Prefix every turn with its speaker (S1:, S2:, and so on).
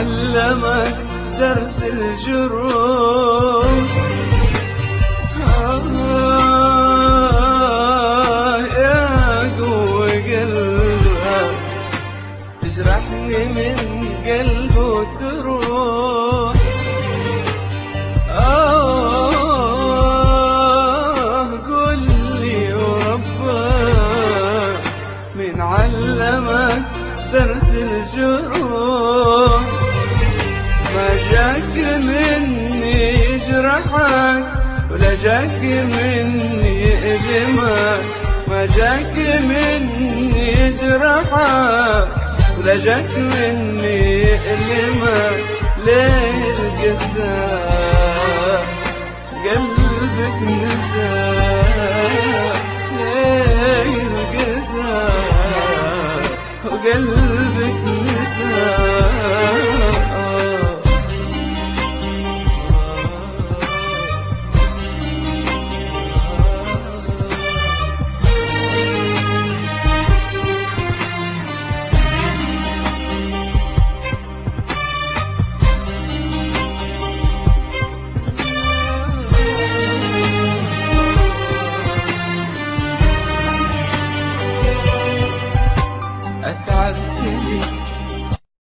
S1: علمك درس الجروح. يا قوة قلبك تجرحني من قلبه وتروح. قل لي وربك من علمك درس الجروح؟ ما جاك مني يجرحك ولا جاك مني يألمك، ما جاك مني يجرحك ولا جاك مني يألمك. ليه القساء قلبك نزل